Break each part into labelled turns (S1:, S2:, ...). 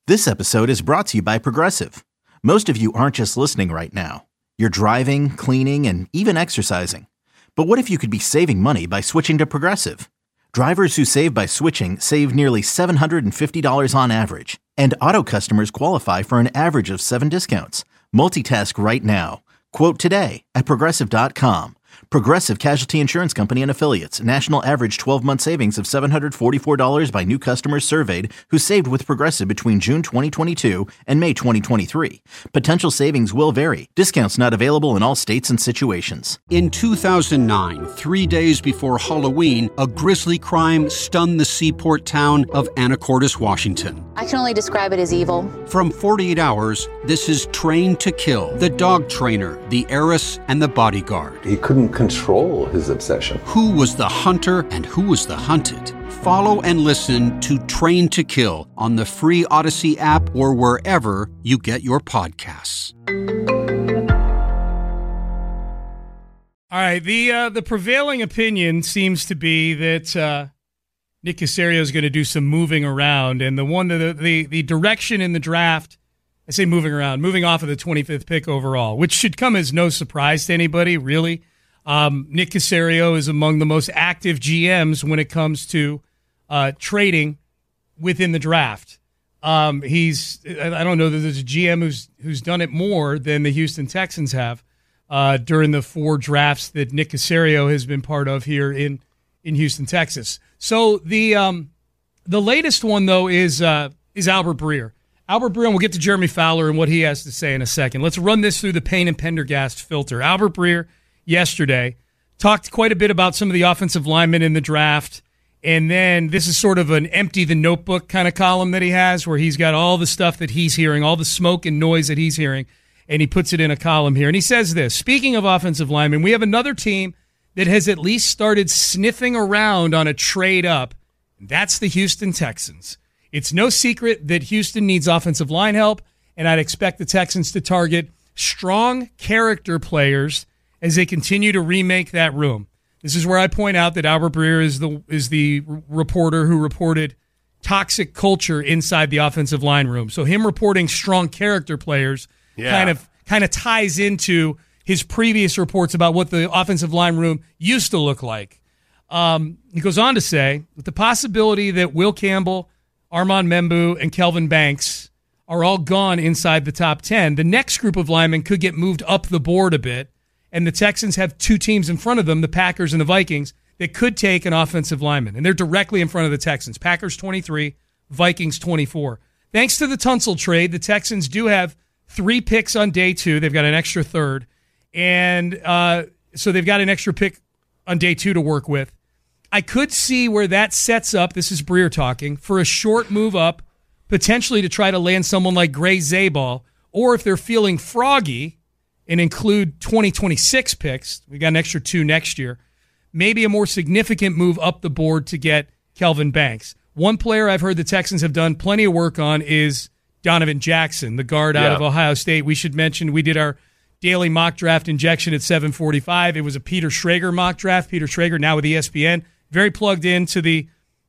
S1: This episode is brought to you by Progressive. Most of you aren't just listening right now. You're driving, cleaning, and even exercising. But what if you could be saving money by switching to Progressive? Drivers who save by switching save nearly $750 on average. And auto customers qualify for an average of 7 discounts. Multitask right now. Quote today at Progressive.com. Progressive Casualty Insurance Company and Affiliates. National average 12-month savings of $744 by new customers surveyed who saved with Progressive between June 2022 and May 2023. Potential savings will vary. Discounts not available in all states and situations.
S2: In 2009, 3 days before Halloween, a grisly crime stunned the seaport town of Anacortes, Washington.
S3: I can only describe it as evil.
S2: From 48 Hours, this is Trained to Kill, the dog trainer, the heiress, and the bodyguard.
S4: He couldn't control his obsession.
S2: Who was the hunter and who was the hunted? Follow and listen to Trained to Kill on the free Odyssey app or wherever you get your podcasts.
S5: All right, the prevailing opinion seems to be that Nick Caserio is going to do some moving around, and the direction in the draft, I say moving around, moving off of the 25th pick overall, which should come as no surprise to anybody, really. Nick Caserio is among the most active GMs when it comes to trading within the draft. I don't know that there's a GM who's done it more than the Houston Texans have during the 4 drafts that Nick Caserio has been part of here in Houston, Texas. So the latest one though is Albert Breer. Albert Breer, and we'll get to Jeremy Fowler and what he has to say in a second. Let's run this through the Payne and Pendergast filter. Albert Breer yesterday talked quite a bit about some of the offensive linemen in the draft, and then this is sort of an empty the notebook kind of column that he has where he's got all the stuff that he's hearing, all the smoke and noise that he's hearing, and he puts it in a column here. And he says this, speaking of offensive linemen, we have another team that has at least started sniffing around on a trade up. That's the Houston Texans. It's no secret that Houston needs offensive line help, and I'd expect the Texans to target strong character players as they continue to remake that room. This is where I point out that Albert Breer is the reporter who reported toxic culture inside the offensive line room. So him reporting strong character players kind of ties into his previous reports about what the offensive line room used to look like. He goes on to say, with the possibility that Will Campbell, Armand Membu, and Kelvin Banks are all gone inside the top 10, the next group of linemen could get moved up the board a bit, and the Texans have 2 teams in front of them, the Packers and the Vikings, that could take an offensive lineman, and they're directly in front of the Texans. Packers 23, Vikings 24. Thanks to the Tunsil trade, the Texans do have 3 picks on day 2. They've got an extra third, and so they've got an extra pick on day 2 to work with. I could see where that sets up, this is Breer talking, for a short move up, potentially to try to land someone like Gray Zabal, or if they're feeling froggy and include 2026 picks, we got an extra 2 next year, maybe a more significant move up the board to get Kelvin Banks. One player I've heard the Texans have done plenty of work on is Donovan Jackson, the guard out of Ohio State. We should mention we did our daily mock draft injection at 7:45. It was a Peter Schrager mock draft. Peter Schrager now with ESPN, very plugged into the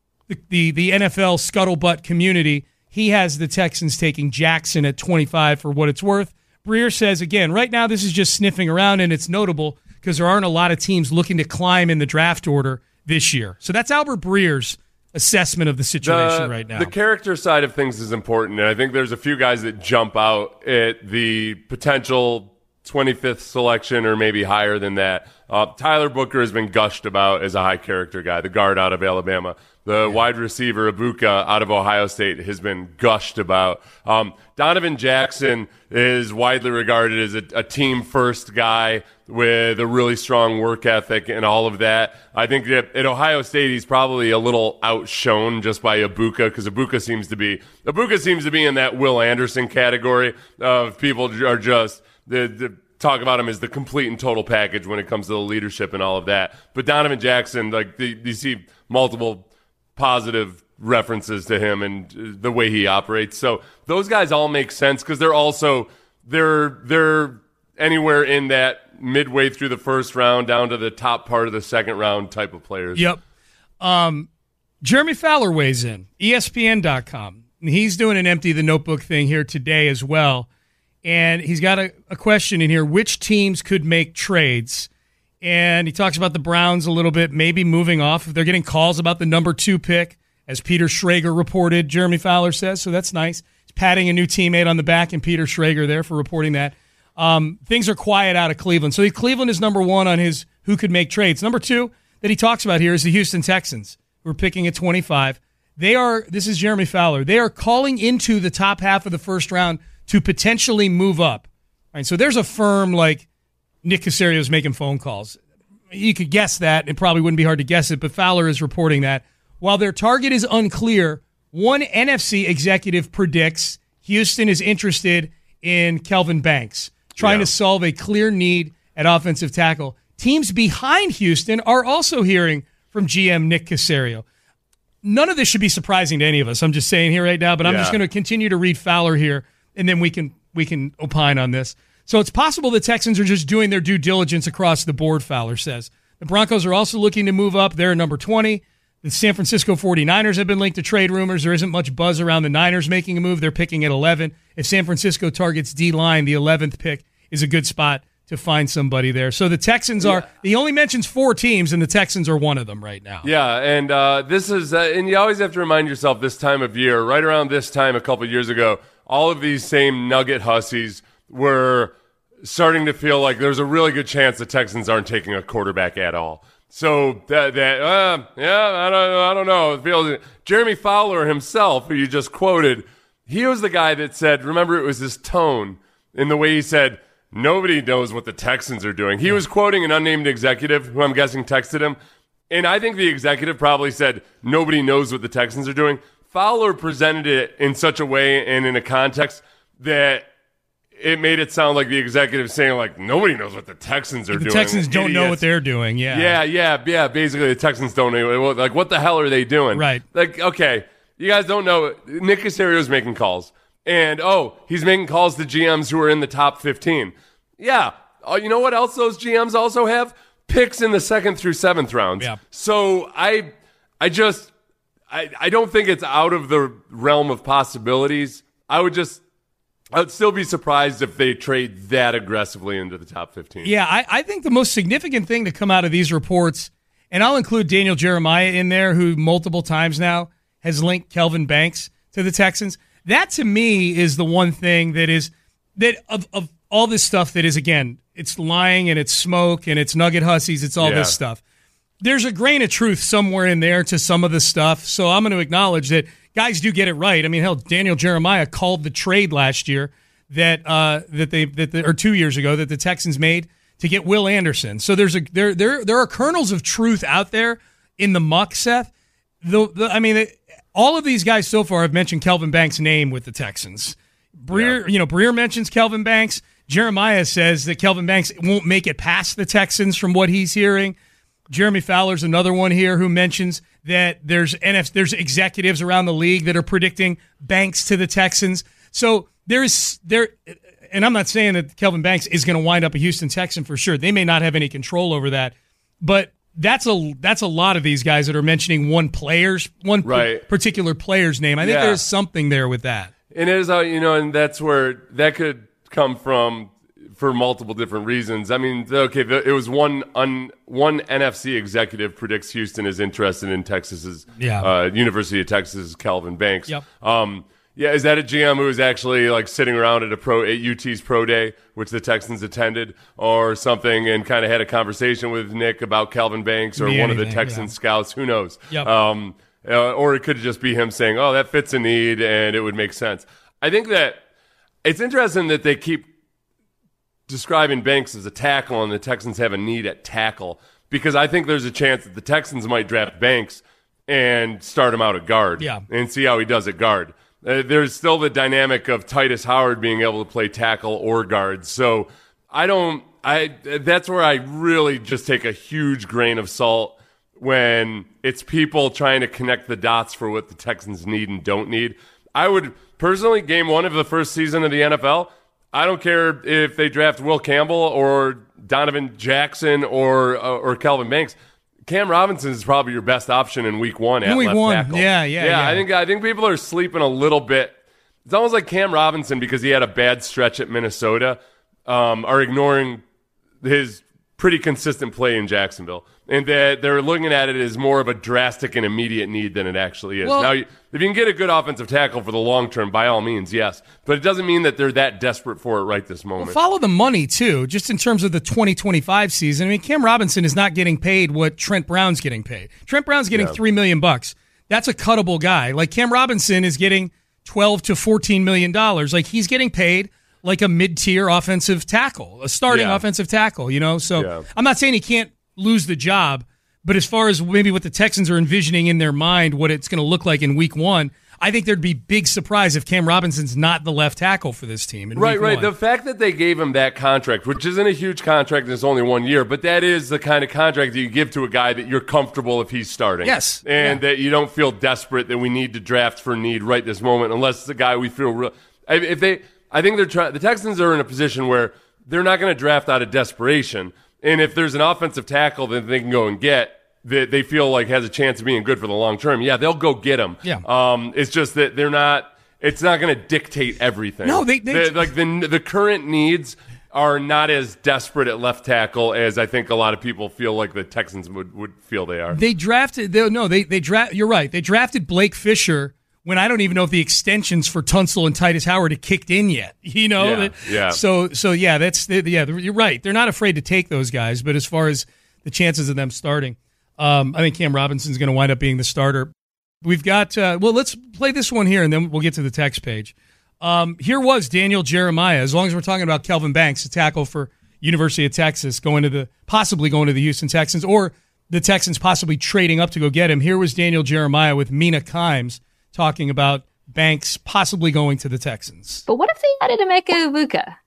S5: NFL scuttlebutt community. He has the Texans taking Jackson at 25 for what it's worth. Breer says, again, right now this is just sniffing around, and it's notable because there aren't a lot of teams looking to climb in the draft order this year. So that's Albert Breer's assessment of the situation right now.
S6: The character side of things is important, and I think there's a few guys that jump out at the potential 25th selection or maybe higher than that. Tyler Booker has been gushed about as a high-character guy, the guard out of Alabama. The wide receiver, Ibuka, out of Ohio State, has been gushed about. Donovan Jackson is widely regarded as a team-first guy with a really strong work ethic and all of that. I think that at Ohio State, he's probably a little outshone just by Ibuka, because Ibuka seems to be in that Will Anderson category of people are just talk about him as the complete and total package when it comes to the leadership and all of that. But Donovan Jackson, you see multiple positive references to him and the way he operates. So those guys all make sense because they're anywhere in that midway through the first round down to the top part of the second round type of players.
S5: Yep. Jeremy Fowler weighs in, ESPN.com. he's doing an empty the notebook thing here today as well. And he's got a question in here, which teams could make trades? And he talks about the Browns a little bit, maybe moving off. They're getting calls about the number 2 pick, as Peter Schrager reported, Jeremy Fowler says, so that's nice. He's patting a new teammate on the back, and Peter Schrager there for reporting that. Things are quiet out of Cleveland. So Cleveland is number 1 on his who could make trades. Number 2 that he talks about here is the Houston Texans, who are picking at 25. This is Jeremy Fowler, they are calling into the top half of the first round to potentially move up. All right, so there's a firm like Nick Caserio is making phone calls. You could guess that. It probably wouldn't be hard to guess it, but Fowler is reporting that. While their target is unclear, one NFC executive predicts Houston is interested in Kelvin Banks, trying to solve a clear need at offensive tackle. Teams behind Houston are also hearing from GM Nick Caserio. None of this should be surprising to any of us. I'm just saying here right now, but I'm just going to continue to read Fowler here, and then we can opine on this. So it's possible the Texans are just doing their due diligence across the board, Fowler says. The Broncos are also looking to move up. They're number 20. The San Francisco 49ers have been linked to trade rumors. There isn't much buzz around the Niners making a move. They're picking at 11. If San Francisco targets D-line, the 11th pick is a good spot to find somebody there. So the Texans are – he only mentions 4 teams, and the Texans are one of them right now.
S6: Yeah, and this is and you always have to remind yourself this time of year, right around this time a couple of years ago, all of these same Nugget hussies were starting to feel like there's a really good chance the Texans aren't taking a quarterback at all. So I don't know. It feels Jeremy Fowler himself, who you just quoted, he was the guy that said, remember, it was his tone in the way he said, nobody knows what the Texans are doing. He was quoting an unnamed executive who I'm guessing texted him, and I think the executive probably said, nobody knows what the Texans are doing. Fowler presented it in such a way and in a context that it made it sound like the executive saying, like, nobody knows what the Texans are doing.
S5: The Texans don't know what they're doing,
S6: Yeah, basically the Texans don't know. Like, what the hell are they doing?
S5: Right.
S6: Like, okay, you guys don't know. Nick Caserio's making calls. And, he's making calls to GMs who are in the top 15. Yeah. You know what else those GMs also have? Picks in the 2nd through 7th rounds.
S5: Yeah.
S6: So I don't think it's out of the realm of possibilities. I would still be surprised if they trade that aggressively into the top 15.
S5: Yeah, I think the most significant thing to come out of these reports, and I'll include Daniel Jeremiah in there, who multiple times now has linked Kelvin Banks to the Texans. That, to me, is the one thing that of all this stuff that is, again, it's lying and it's smoke and it's nugget hussies, it's all this stuff. There's a grain of truth somewhere in there to some of the stuff, so I'm going to acknowledge that guys do get it right. I mean, hell, Daniel Jeremiah called the trade last year or 2 years ago that the Texans made to get Will Anderson. So there are kernels of truth out there in the muck, Seth. All of these guys so far have mentioned Kelvin Banks' name with the Texans. Breer mentions Kelvin Banks. Jeremiah says that Kelvin Banks won't make it past the Texans from what he's hearing. Jeremy Fowler's another one here who mentions that there's executives around the league that are predicting Banks to the Texans. So and I'm not saying that Kelvin Banks is going to wind up a Houston Texan for sure. They may not have any control over that, but that's a lot of these guys that are mentioning one particular player's name. I think there's something there with that.
S6: And it is, and that's where that could come from for multiple different reasons. I mean, it was one NFC executive predicts Houston is interested in Texas's University of Texas Kelvin Banks.
S5: Yep.
S6: Is that a GM who is actually like sitting around at UT's pro day, which the Texans attended, or something, and kind of had a conversation with Nick about Kelvin Banks or one of the Texan scouts? Who knows?
S5: Yep.
S6: Or it could just be him saying, "Oh, that fits a need," and it would make sense. I think that it's interesting that they keep describing Banks as a tackle and the Texans have a need at tackle, because I think there's a chance that the Texans might draft Banks and start him out at guard and see how he does at guard. There's still the dynamic of Titus Howard being able to play tackle or guard. So that's where I really just take a huge grain of salt when it's people trying to connect the dots for what the Texans need and don't need. I would personally, game 1 of the first season of the NFL, I don't care if they draft Will Campbell or Donovan Jackson or Kelvin Banks. Cam Robinson is probably your best option in week one at left tackle.
S5: Yeah.
S6: I think people are sleeping a little bit. It's almost like Cam Robinson, because he had a bad stretch at Minnesota, are ignoring his pretty consistent play in Jacksonville. And that they're looking at it as more of a drastic and immediate need than it actually is.
S5: Well,
S6: now, if you can get a good offensive tackle for the long term, by all means, yes. But it doesn't mean that they're that desperate for it right this moment.
S5: Well, follow the money, too, just in terms of the 2025 season. I mean, Cam Robinson is not getting paid what Trent Brown's getting paid. Trent Brown's getting $3 million. That's a cuttable guy. Like, Cam Robinson is getting $12 to $14 million. Like, he's getting paid like a mid-tier offensive tackle, a starting offensive tackle, you know? So I'm not saying he can't lose the job, but as far as maybe what the Texans are envisioning in their mind, what it's going to look like in week one, I think there'd be big surprise if Cam Robinson's not the left tackle for this team in week one.
S6: The fact that they gave him that contract, which isn't a huge contract and it's only 1 year, but that is the kind of contract that you give to a guy that you're comfortable if he's starting.
S5: Yes.
S6: And that you don't feel desperate that we need to draft for need right this moment, unless it's a guy we feel real. I think the Texans are in a position where they're not going to draft out of desperation. And if there's an offensive tackle that they can go and get that they feel like has a chance of being good for the long term, they'll go get him.
S5: Yeah.
S6: It's just that they're not. It's not going to dictate everything.
S5: No,
S6: the current needs are not as desperate at left tackle as I think a lot of people feel like the Texans would feel they are.
S5: You're right. They drafted Blake Fisher when I don't even know if the extensions for Tunsil and Titus Howard had kicked in yet. You know? So you're right. They're not afraid to take those guys, but as far as the chances of them starting, I think Cam Robinson's going to wind up being the starter. We've got, let's play this one here, and then we'll get to the text page. Here was Daniel Jeremiah, as long as we're talking about Kelvin Banks, a tackle for University of Texas, possibly going to the Houston Texans, or the Texans possibly trading up to go get him. Here was Daniel Jeremiah with Mina Kimes talking about Banks possibly going to the Texans.
S3: But what if they added Emeka Egbuka?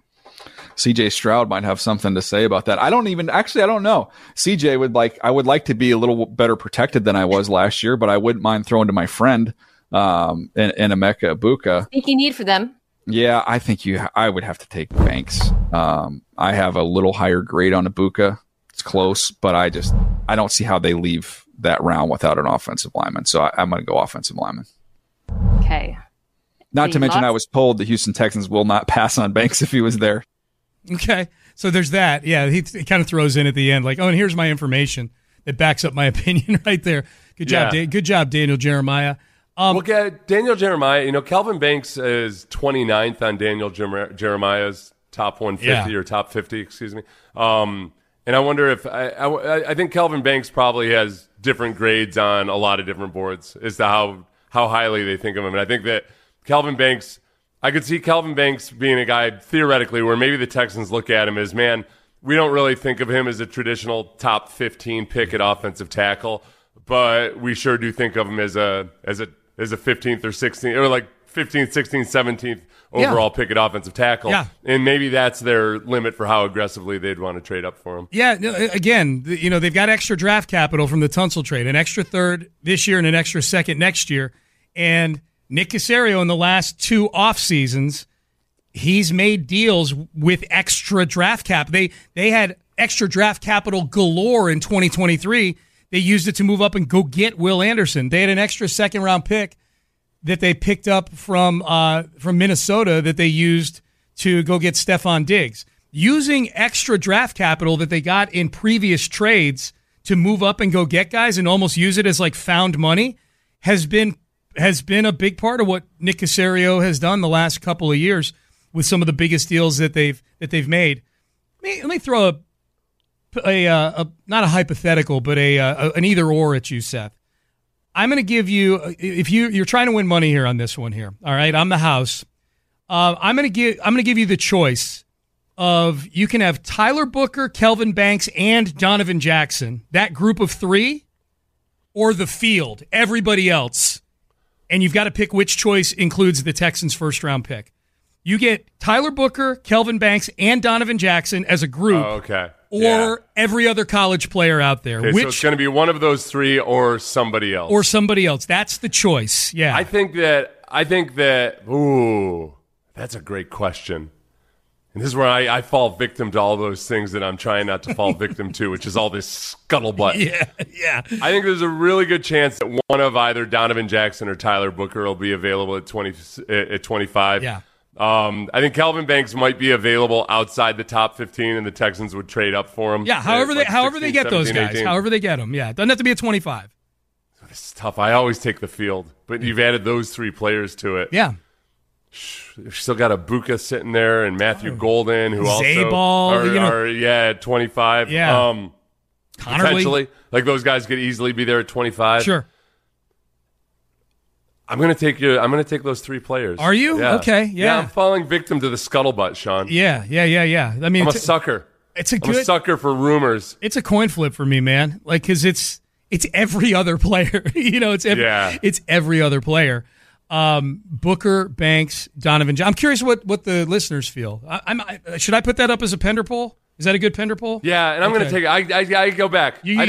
S7: CJ Stroud might have something to say about that. I don't know. CJ I would like to be a little better protected than I was last year, but I wouldn't mind throwing to my friend in Emeka Egbuka.
S3: Sneaky need for them.
S7: Yeah, I think I would have to take Banks. I have a little higher grade on Egbuka. It's close, but I don't see how they leave that round without an offensive lineman. So I'm going to go offensive lineman.
S3: Okay.
S7: Not to mention, I was told the Houston Texans will not pass on Banks if he was there.
S5: Okay, so there's that. Yeah, he kind of throws in at the end, like, oh, and here's my information that backs up my opinion right there. Good job, good job, Daniel Jeremiah.
S6: Daniel Jeremiah, Kelvin Banks is 29th on Daniel Jeremiah's top 150 or top 50, excuse me. And I wonder if I think Kelvin Banks probably has different grades on a lot of different boards as to how highly they think of him. And I think that I could see Kelvin Banks being a guy theoretically where maybe the Texans look at him as, man, we don't really think of him as a traditional top 15 pick at offensive tackle, but we sure do think of him as a 15th or 16th or like 15th, 16th, 17th overall pick at offensive tackle. Yeah. And maybe that's their limit for how aggressively they'd want to trade up for him.
S5: Yeah, again, they've got extra draft capital from the Tunsil trade, an extra third this year and an extra second next year. And Nick Caserio in the last two off seasons, he's made deals with extra draft cap. They had extra draft capital galore in 2023. They used it to move up and go get Will Anderson. They had an extra second round pick that they picked up from Minnesota that they used to go get Stephon Diggs. Using extra draft capital that they got in previous trades to move up and go get guys and almost use it as like found money has been a big part of what Nick Caserio has done the last couple of years with some of the biggest deals that they've made. Let me throw a not a hypothetical, but an either or at you, Seth. I'm going to give you, if you're trying to win money here on this one here, all right, I'm the house. I'm going to give you the choice of, you can have Tyler Booker, Kelvin Banks, and Donovan Jackson, that group of three, or the field, everybody else. And you've got to pick which choice includes the Texans' first round pick. You get Tyler Booker, Kelvin Banks, and Donovan Jackson as a group.
S6: Oh, okay.
S5: Or every other college player out there.
S6: Okay, so it's going to be one of those three or somebody else.
S5: Or somebody else. That's the choice. Yeah.
S6: I think that ooh, that's a great question. And this is where I fall victim to all those things that I'm trying not to fall victim to, which is all this scuttlebutt.
S5: Yeah.
S6: I think there's a really good chance that one of either Donovan Jackson or Tyler Booker will be available at 25.
S5: Yeah.
S6: I think Calvin Banks might be available outside the top 15, and the Texans would trade up for him.
S5: Yeah, however they get those guys,
S6: 18.
S5: however they get them. Yeah, doesn't have to be a 25.
S6: This is tough. I always take the field, but you've added those three players to it.
S5: Yeah.
S6: You've still got Ibuka sitting there and Matthew Golden, who
S5: Zayball,
S6: also are at 25.
S5: Yeah.
S6: Potentially. Like those guys could easily be there at 25.
S5: Sure.
S6: I'm gonna take those three players.
S5: Are you?
S6: Yeah.
S5: Okay. Yeah.
S6: I'm falling victim to the scuttlebutt, Sean.
S5: Yeah. I mean,
S6: I'm a sucker. I'm a sucker for rumors.
S5: It's a coin flip for me, man. Like, because it's every other player. It's every other player. Booker, Banks, Donovan. I'm curious what the listeners feel. Should I put that up as a Pender poll? Is that a good Pender poll?
S6: Yeah, and I'm going to take it. I go back. I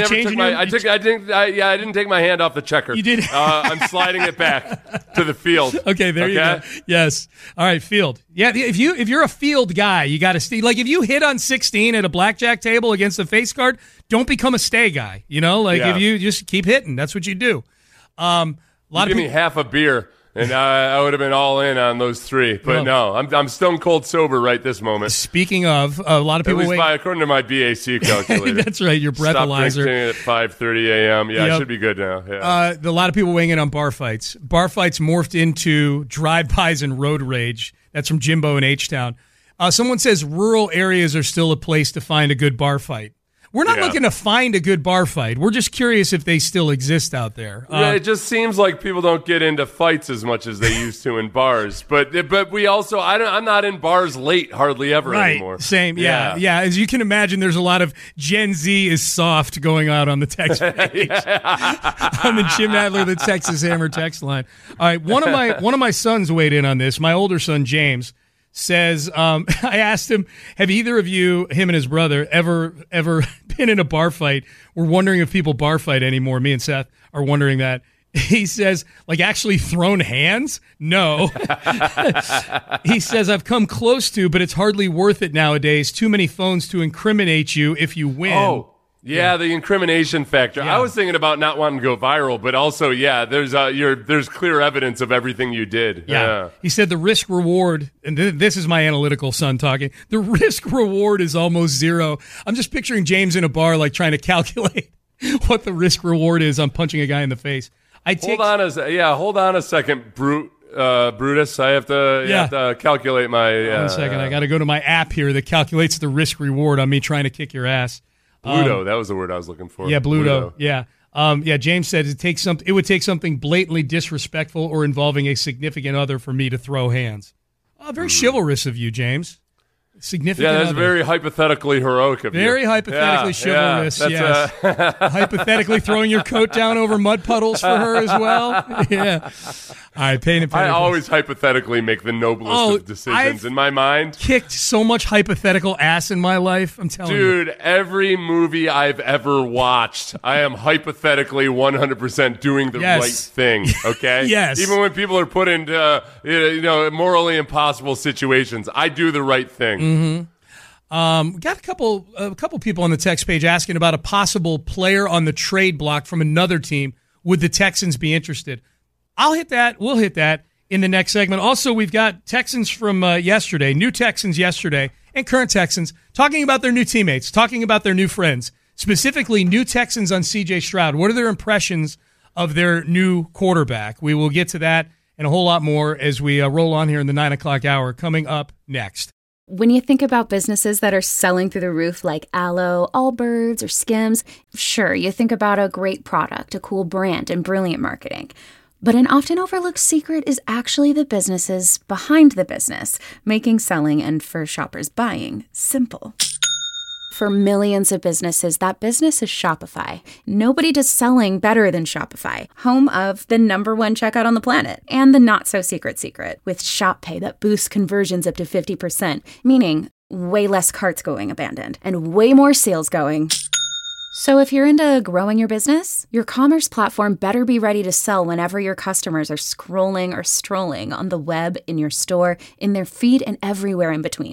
S6: didn't take my hand off the checker.
S5: You did.
S6: I'm sliding it back to the field.
S5: Okay, there you go. Yes. All right, field. Yeah, if you're a field guy, you got to stay. Like if you hit on 16 at a blackjack table against a face card, don't become a stay guy. If you just keep hitting, that's what you do.
S6: Give me half a beer. And I would have been all in on those three, but no, I'm stone cold sober right this moment.
S5: Speaking of, a lot of people
S6: at least according to my BAC calculator.
S5: That's right, your breathalyzer.
S6: Stop drinking at 5:30 a.m. Yeah, I should be good now. Yeah.
S5: A lot of people weighing in on bar fights. Bar fights morphed into drive-bys and road rage. That's from Jimbo in H-Town. Someone says rural areas are still a place to find a good bar fight. We're not looking to find a good bar fight. We're just curious if they still exist out there.
S6: It just seems like people don't get into fights as much as they used to in bars. But we also, I'm not in bars late hardly ever anymore.
S5: Same, yeah. As you can imagine, there's a lot of Gen Z is soft going out on the text page. On the Jim Adler, the Texas Hammer text line. All right, one of my sons weighed in on this. My older son, James, says, I asked him, have either of you, him and his brother, ever been in a bar fight? We're wondering if people bar fight anymore. Me and Seth are wondering that. He says, like actually thrown hands? No. He says, I've come close to, but it's hardly worth it nowadays. Too many phones to incriminate you if you win.
S6: Oh. Yeah, the incrimination factor.
S5: Yeah.
S6: I was thinking about not wanting to go viral, but also, there's clear evidence of everything you did.
S5: Yeah. He said the risk reward, and this is my analytical son talking, the risk reward is almost zero. I'm just picturing James in a bar, like trying to calculate what the risk reward is on punching a guy in the face. Hold
S6: on a second, Brutus. I have to calculate my.
S5: 1 second, I got to go to my app here that calculates the risk reward on me trying to kick your ass.
S6: Bluto, that was the word I was looking for.
S5: Yeah, Bluto. Yeah. James said it would take something blatantly disrespectful or involving a significant other for me to throw hands. Very chivalrous of you, James. Significant
S6: that's
S5: other.
S6: Very hypothetically heroic of you.
S5: Very hypothetically chivalrous, yes. Hypothetically throwing your coat down over mud puddles for her as well. Yeah. All right, pain and penalty.
S6: I always hypothetically make the noblest of decisions in my mind.
S5: Kicked so much hypothetical ass in my life, I'm telling you.
S6: Dude, every movie I've ever watched, I am hypothetically 100% doing the right thing, okay?
S5: Yes.
S6: Even when people are put into morally impossible situations, I do the right thing.
S5: Mm-hmm. We got a couple people on the text page asking about a possible player on the trade block from another team. Would the Texans be interested? I'll hit that. We'll hit that in the next segment. Also, we've got Texans from yesterday, new Texans yesterday, and current Texans talking about their new teammates, talking about their new friends, specifically new Texans on C.J. Stroud. What are their impressions of their new quarterback? We will get to that and a whole lot more as we roll on here in the 9 o'clock hour coming up next.
S8: When you think about businesses that are selling through the roof like Aloe, Allbirds, or Skims, sure, you think about a great product, a cool brand, and brilliant marketing. But an often overlooked secret is actually the businesses behind the business, making selling and for shoppers buying simple. For millions of businesses, that business is Shopify. Nobody does selling better than Shopify, home of the #1 checkout on the planet, and the not-so-secret secret, with Shop Pay that boosts conversions up to 50%, meaning way less carts going abandoned, and way more sales going. So if you're into growing your business, your commerce platform better be ready to sell whenever your customers are scrolling or strolling on the web, in your store, in their feed, and everywhere in between.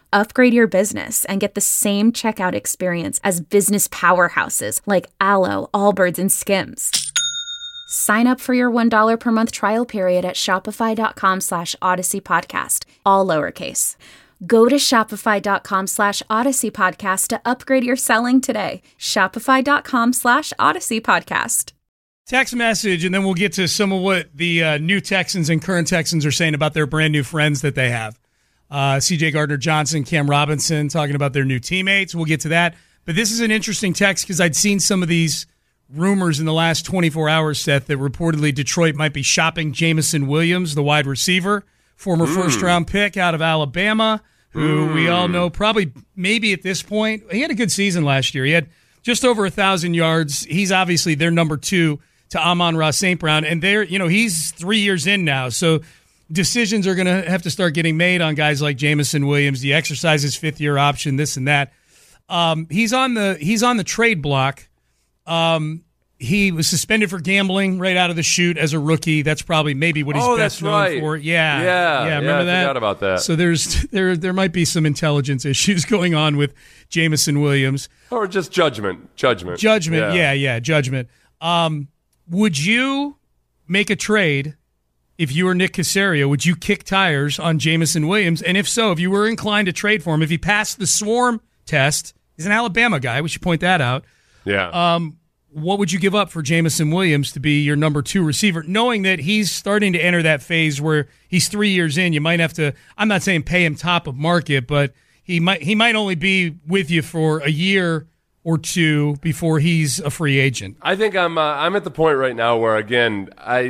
S8: Upgrade your business and get the same checkout experience as business powerhouses like Alo, Allbirds, and Skims. Sign up for your $1 per month trial period at shopify.com/Odyssey Podcast, all lowercase. Go to shopify.com/Odyssey Podcast to upgrade your selling today. Shopify.com/Odyssey Podcast.
S5: Text message, and then we'll get to some of what the new Texans and current Texans are saying about their brand new friends that they have. CJ Gardner-Johnson, Cam Robinson talking about their new teammates. We'll get to that. But this is an interesting text because I'd seen some of these rumors in the last 24 hours, Seth, that reportedly Detroit might be shopping Jameson Williams, the wide receiver, former first-round pick out of Alabama, who we all know probably maybe at this point. He had a good season last year. He had just over 1,000 yards. He's obviously their number 2 to Amon-Ra St. Brown, and he's 3 years in now, so decisions are going to have to start getting made on guys like Jameson Williams. The exercise his fifth-year option, this and that. He's on the trade block. He was suspended for gambling right out of the chute as a rookie. That's probably maybe what he's best known for. Yeah. Remember that?
S6: I forgot about that.
S5: So there might be some intelligence issues going on with Jameson Williams,
S6: or just judgment.
S5: Judgment. Judgment. Would you make a trade if you were Nick Caserio? Would you kick tires on Jameson Williams? And if so, if you were inclined to trade for him, if he passed the swarm test, he's an Alabama guy. We should point that out.
S6: Yeah.
S5: What would you give up for Jameson Williams to be your number 2 receiver, knowing that he's starting to enter that phase where he's 3 years in? You might have to, I'm not saying pay him top of market, but he might only be with you for a year or 2 before he's a free agent.
S6: I think I'm at the point right now where, again, I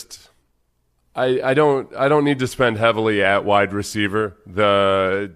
S6: don't need to spend heavily at wide receiver. And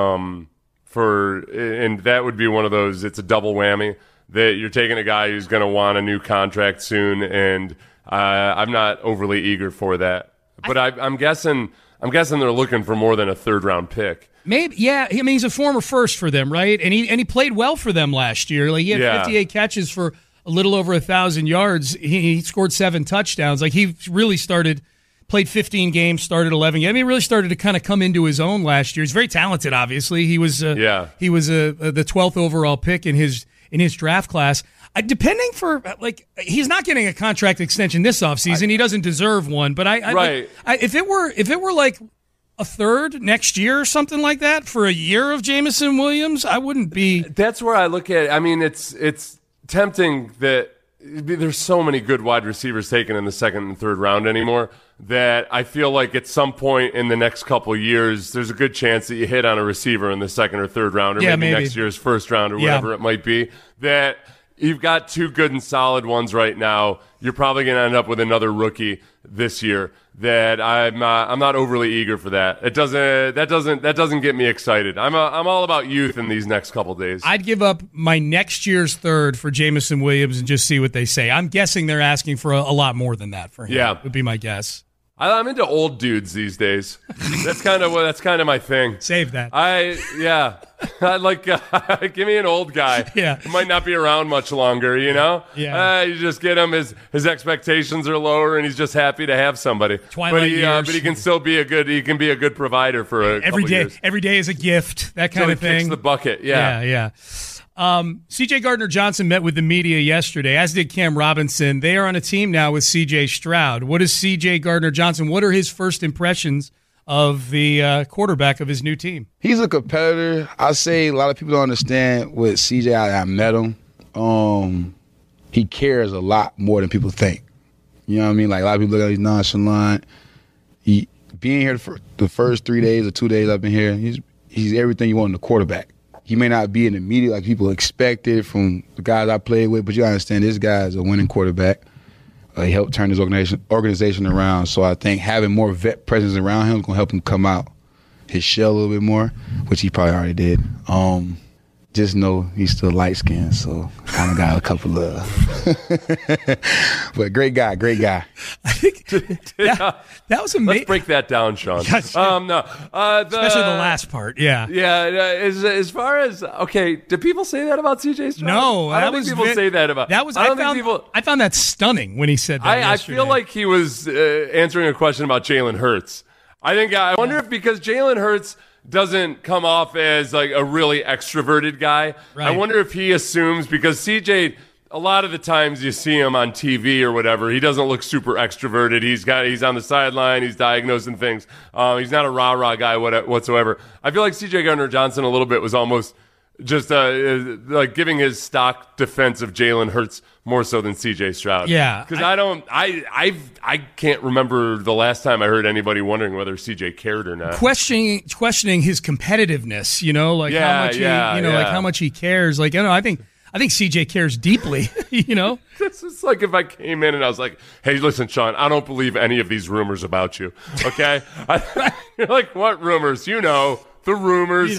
S6: that would be one of those, it's a double whammy, that you're taking a guy who's going to want a new contract soon, and I'm not overly eager for that. But I'm guessing they're looking for more than a third-round pick.
S5: Maybe, yeah. I mean, he's a former first for them, right? And he played well for them last year. Like, he had 58 catches for a little over 1,000 yards. He scored 7 touchdowns. Like, he really played 15 games, started 11 games. I mean, he really started to kind of come into his own last year. He's very talented, obviously. He was the 12th overall pick in his draft class. Depending for, like, he's not getting a contract extension this offseason. He doesn't deserve one. But if it were like a third next year or something like that for a year of Jameson Williams, I wouldn't be.
S6: That's where I look at it. I mean, it's tempting that there's so many good wide receivers taken in the second and third round anymore that I feel like at some point in the next couple of years, there's a good chance that you hit on a receiver in the second or third round, or maybe next year's first round, or whatever it might be, that you've got 2 good and solid ones right now. You're probably going to end up with another rookie this year. That I'm not overly eager for that. That doesn't get me excited. I'm all about youth in these next couple days.
S5: I'd give up my next year's third for Jameson Williams and just see what they say. I'm guessing they're asking for a lot more than that for him. Yeah, would be my guess.
S6: I'm into old dudes these days. That's kind of my thing.
S5: Save that.
S6: I like give me an old guy.
S5: Yeah,
S6: who might not be around much longer. You know.
S5: Yeah.
S6: You just get him. His expectations are lower, and he's just happy to have somebody.
S5: But
S6: he can still be a good provider for
S5: every day.
S6: Years.
S5: Every day is a gift. That kind of thing.
S6: Kicks the bucket. Yeah.
S5: CJ Gardner-Johnson met with the media yesterday, as did Cam Robinson. They are on a team now with CJ Stroud. What is CJ Gardner-Johnson? What are his first impressions of the quarterback of his new team?
S9: He's a competitor. I say a lot of people don't understand with CJ. I met him. He cares a lot more than people think. You know what I mean? Like, a lot of people look at him, he's nonchalant. Being here for the first 3 days or 2 days I've been here, he's everything you want in a quarterback. He may not be an immediate like people expected from the guys I played with, but you understand this guy is a winning quarterback. He helped turn his organization around. So I think having more vet presence around him is going to help him come out his shell a little bit more, which he probably already did. Just know he's still light-skinned, so kind of got a couple of but great guy.
S5: I think that was amazing.
S6: Let's break that down, Sean.
S5: Especially the last part, yeah.
S6: As far as, okay, do people say that about CJ Stroud?
S5: No.
S6: I don't think people say that about
S5: I found that stunning when he said that
S6: I feel like he was answering a question about Jalen Hurts. I wonder if because Jalen Hurts doesn't come off as like a really extroverted guy.
S5: Right.
S6: I wonder if he assumes, because CJ, a lot of the times you see him on TV or whatever, he doesn't look super extroverted. He's on the sideline, he's diagnosing things. He's not a rah-rah guy whatsoever. I feel like CJ Gardner-Johnson a little bit was almost just like giving his stock defense of Jalen Hurts more so than CJ Stroud.
S5: Yeah.
S6: Because I can't remember the last time I heard anybody wondering whether CJ cared or not.
S5: Questioning his competitiveness, like how much like how much he cares. Like, I think CJ cares deeply,
S6: It's just like if I came in and I was like, hey, listen, Sean, I don't believe any of these rumors about you, okay? You're like, what rumors? The rumors,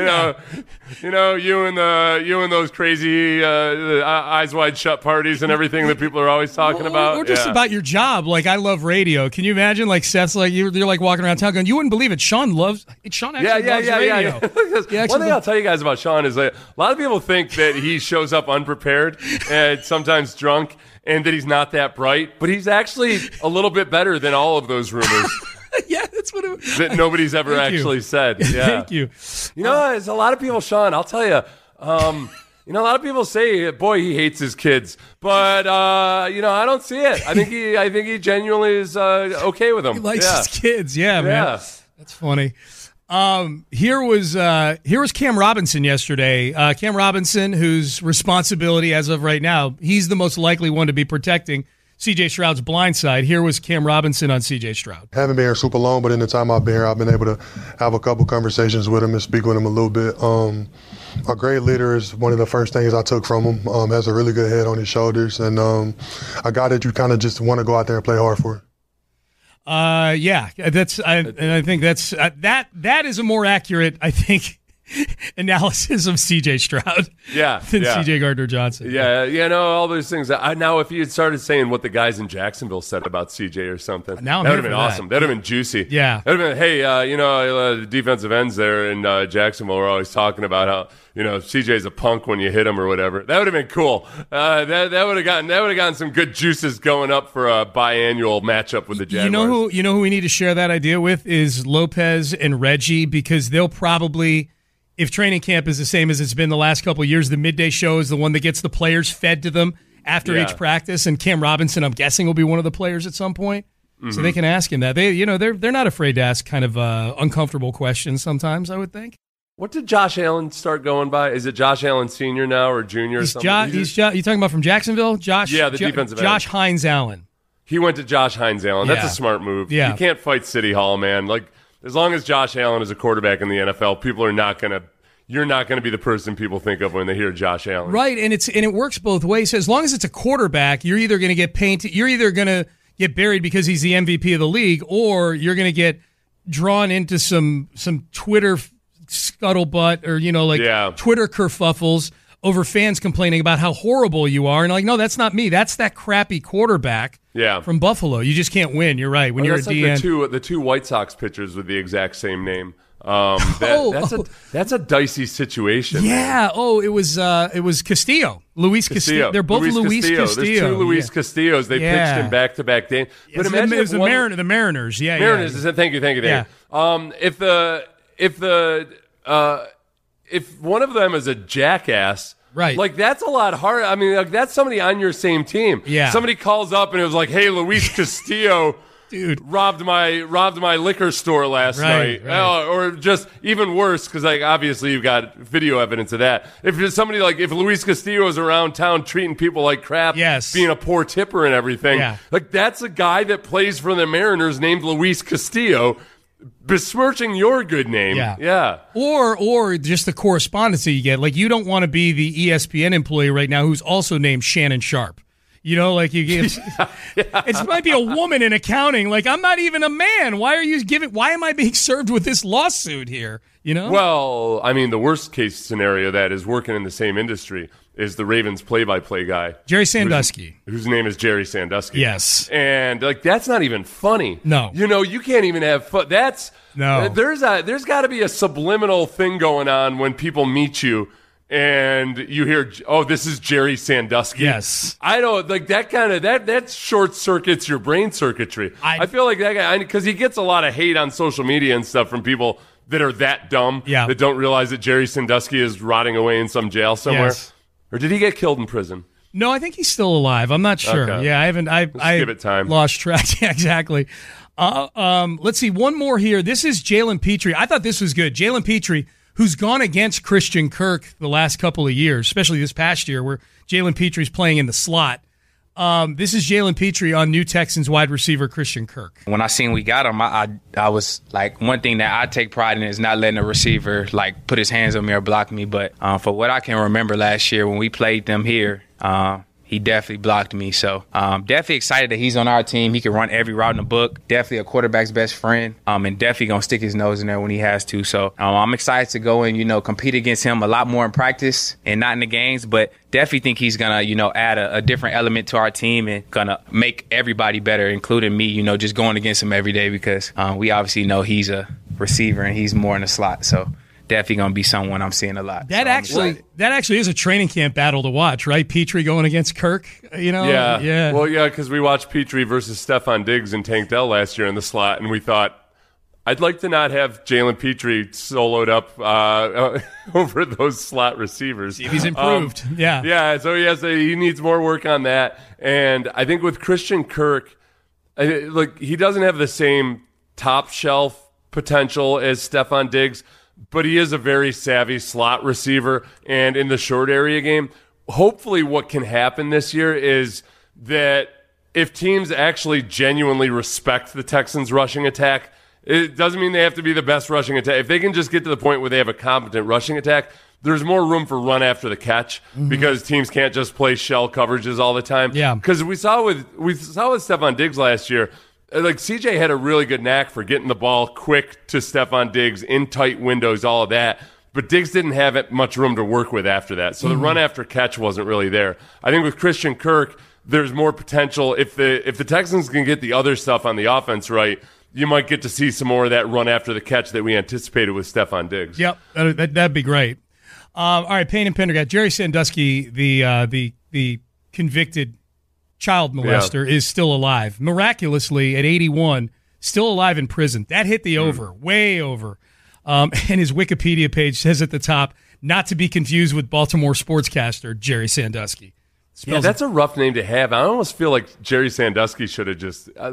S6: you and those crazy eyes wide shut parties and everything that people are always talking about.
S5: Or just about your job. Like, I love radio. Can you imagine? Like, Seth's like you're like walking around town going, you wouldn't believe it. Sean loves radio.
S6: One thing I'll tell you guys about Sean is that a lot of people think that he shows up unprepared and sometimes drunk, and that he's not that bright, but he's actually a little bit better than all of those rumors.
S5: Yeah, that's what
S6: that nobody's ever actually said. Yeah.
S5: Thank you.
S6: There's a lot of people, Sean, I'll tell you, a lot of people say, boy, he hates his kids, but I don't see it. I think he genuinely is okay with them.
S5: He likes his kids. Yeah, man. That's funny. Here was Cam Robinson yesterday. Cam Robinson, whose responsibility as of right now, he's the most likely one to be protecting C.J. Stroud's blind side. Here was Cam Robinson on C.J. Stroud.
S10: Haven't been here super long, but in the time I've been here, I've been able to have a couple conversations with him and speak with him a little bit. A great leader is one of the first things I took from him. Has a really good head on his shoulders, and a guy that you kind of just want to go out there and play hard for.
S5: Yeah, I think that's that is a more accurate, I think, analysis of C.J. Stroud than C.J. Gardner-Johnson.
S6: All those things. Now, if you had started saying what the guys in Jacksonville said about C.J. or something, that would have been awesome. That would have been juicy.
S5: Yeah.
S6: That would have been, hey, the defensive ends there in Jacksonville were always talking about how, C.J.'s a punk when you hit him or whatever. That would have been cool. That would have gotten some good juices going up for a biannual matchup with the Jaguars.
S5: You know who we need to share that idea with is Lopez and Reggie, because they'll probably, if training camp is the same as it's been the last couple of years, the midday show is the one that gets the players fed to them after each practice. And Cam Robinson, I'm guessing, will be one of the players at some point. Mm-hmm. So they can ask him that. They're not afraid to ask kind of uncomfortable questions sometimes, I would think.
S6: What did Josh Allen start going by? Is it Josh Allen Sr. now or Junior?
S5: You talking about from Jacksonville? Josh?
S6: Yeah, the defensive end.
S5: Josh Hines Allen.
S6: He went to Josh Hines Allen. That's a smart move.
S5: Yeah.
S6: You can't fight City Hall, man. Like, as long as Josh Allen is a quarterback in the NFL, you're not going to be the person people think of when they hear Josh Allen.
S5: Right, and it works both ways. So as long as it's a quarterback, you're either going to get painted, you're either going to get buried because he's the MVP of the league, or you're going to get drawn into some Twitter scuttlebutt or Twitter kerfuffles over fans complaining about how horrible you are, and like, no, that's not me. That's that crappy quarterback from Buffalo. You just can't win. You're right. When you're a DN,
S6: the two White Sox pitchers with the exact same name. That's a dicey situation.
S5: Yeah. Man. It was Castillo. Luis Castillo. They're both Luis Castillo.
S6: There's two Luis Castillos. They pitched in back-to-back games.
S5: But imagine it was the Mariners. Yeah.
S6: Mariners. Yeah. Thank you.
S5: Yeah.
S6: If one of them is a jackass,
S5: right?
S6: Like, that's a lot harder. I mean, like, that's somebody on your same team.
S5: Yeah.
S6: Somebody calls up and it was like, "Hey, Luis Castillo."
S5: Dude,
S6: robbed my liquor store last night.
S5: Right.
S6: Or just even worse, because like obviously you've got video evidence of that. If it's somebody like if Luis Castillo is around town treating people like crap, being a poor tipper and everything, like that's a guy that plays for the Mariners named Luis Castillo, besmirching your good name. Yeah.
S5: Or just the correspondence that you get. Like, you don't want to be the ESPN employee right now who's also named Shannon Sharp. Like you get, it might be a woman in accounting. Like, I'm not even a man. Why am I being served with this lawsuit here?
S6: Well, I mean, the worst case scenario that is working in the same industry is the Ravens play-by-play guy,
S5: Jerry Sandusky,
S6: whose name is Jerry Sandusky.
S5: Yes,
S6: and like that's not even funny.
S5: No,
S6: you can't even have fun. There's got to be a subliminal thing going on when people meet you. And you hear, oh, this is Jerry Sandusky.
S5: Yes.
S6: I don't like that kind of that short circuits your brain circuitry. I feel like that guy, because he gets a lot of hate on social media and stuff from people that are that dumb that don't realize that Jerry Sandusky is rotting away in some jail somewhere?
S5: Yes.
S6: Or did he get killed in prison?
S5: No, I think he's still alive. I'm not sure.
S6: Okay.
S5: Yeah, I haven't.
S6: Give it time.
S5: Lost track. Yeah, exactly. Let's see. One more here. This is Jalen Petrie. I thought this was good. Jalen Petrie, who's gone against Christian Kirk the last couple of years, especially this past year where Jalen Petrie's playing in the slot. This is Jalen Petrie on new Texans wide receiver Christian Kirk.
S11: When I seen we got him, I was like, one thing that I take pride in is not letting a receiver like put his hands on me or block me. But for what I can remember last year when we played them here, he definitely blocked me. So definitely excited that he's on our team. He can run every route in the book. Definitely a quarterback's best friend. And definitely going to stick his nose in there when he has to. So I'm excited to go and, compete against him a lot more in practice and not in the games. But definitely think he's going to, add a different element to our team and going to make everybody better, including me, just going against him every day because we obviously know he's a receiver and he's more in the slot. So definitely going to be someone I'm seeing a lot.
S5: That actually is a training camp battle to watch, right? Petrie going against Kirk,
S6: Yeah. Well, yeah, because we watched Petrie versus Stephon Diggs and Tank Dell last year in the slot, and we thought, I'd like to not have Jalen Petrie soloed up over those slot receivers.
S5: See if he's improved.
S6: Yeah, so he needs more work on that. And I think with Christian Kirk, he doesn't have the same top shelf potential as Stephon Diggs, but he is a very savvy slot receiver. And in the short area game, hopefully what can happen this year is that if teams actually genuinely respect the Texans' rushing attack, it doesn't mean they have to be the best rushing attack. If they can just get to the point where they have a competent rushing attack, there's more room for run after the catch because teams can't just play shell coverages all the time.
S5: Yeah.
S6: Because we saw with Stephon Diggs last year, like CJ had a really good knack for getting the ball quick to Stephon Diggs in tight windows, all of that. But Diggs didn't have much room to work with after that. So the run after catch wasn't really there. I think with Christian Kirk, there's more potential. If the Texans can get the other stuff on the offense right, you might get to see some more of that run after the catch that we anticipated with Stephon Diggs.
S5: Yep, that'd be great. All right, Payne and Pendergast. Jerry Sandusky, the convicted child molester, is still alive. Miraculously, at 81, still alive in prison. That hit the over, way over. And his Wikipedia page says at the top, not to be confused with Baltimore sportscaster Jerry Sandusky.
S6: Yeah, that's a rough name to have. I almost feel like Jerry Sandusky should have just if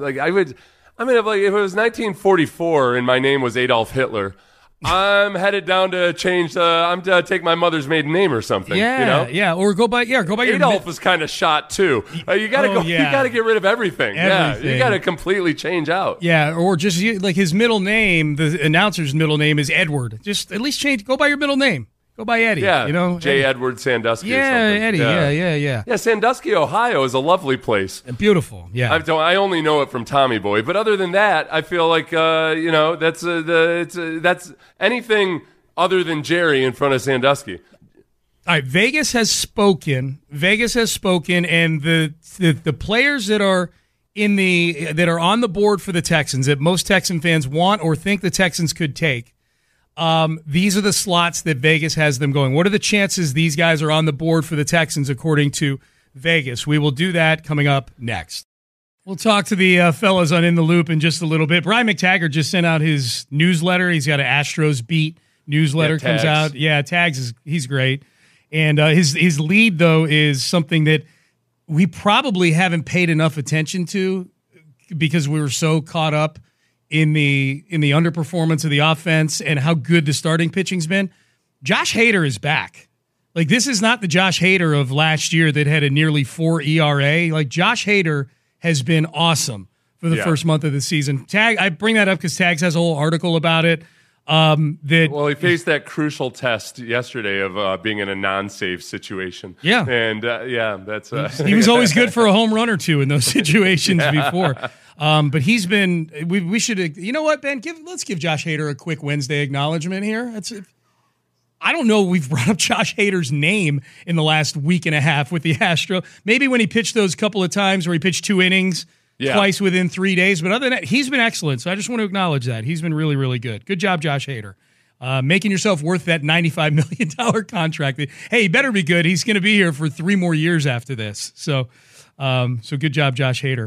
S6: it was 1944 and my name was Adolf Hitler, I'm headed down to change. I'm to take my mother's maiden name or something.
S5: Yeah, or go by
S6: Adolf was kind of shot too. You got to go.
S5: Yeah.
S6: You got to get rid of everything. Yeah, you got to completely change out.
S5: Yeah, or just like his middle name. The announcer's middle name is Edward. Just at least change. Go by your middle name. Go by Eddie.
S6: Yeah,
S5: Eddie.
S6: J. Edward Sandusky.
S5: Yeah,
S6: or something.
S5: Eddie. Yeah.
S6: Yeah, Sandusky, Ohio is a lovely place.
S5: Beautiful. Yeah.
S6: I only know it from Tommy Boy, but other than that, I feel like that's anything other than Jerry in front of Sandusky.
S5: All right, Vegas has spoken, and the players that are on the board for the Texans that most Texan fans want or think the Texans could take. These are the slots that Vegas has them going. What are the chances these guys are on the board for the Texans according to Vegas? We will do that coming up next. We'll talk to the fellas on In the Loop in just a little bit. Brian McTaggart just sent out his newsletter. He's got an Astros Beat newsletter comes out. Yeah, Tags he's great. And his lead, though, is something that we probably haven't paid enough attention to because we were so caught up in the underperformance of the offense and how good the starting pitching's been. Josh Hader is back. Like, this is not the Josh Hader of last year that had a nearly 4 ERA. Like, Josh Hader has been awesome for the first month of the season. I bring that up because Tags has a whole article about it.
S6: He faced that crucial test yesterday of being in a non-save situation.
S5: Yeah.
S6: And, that's...
S5: he was always good for a home run or two in those situations before. But he's been... We should... You know what, Ben? Let's give Josh Hader a quick Wednesday acknowledgement here. I don't know we've brought up Josh Hader's name in the last week and a half with the Astro. Maybe when he pitched those couple of times where he pitched 2 innings... twice within 3 days. But other than that, he's been excellent. So I just want to acknowledge that. He's been really, really good. Good job, Josh Hader. Making yourself worth that $95 million contract. Hey, he better be good. He's going to be here for 3 more years after this. So good job, Josh Hader.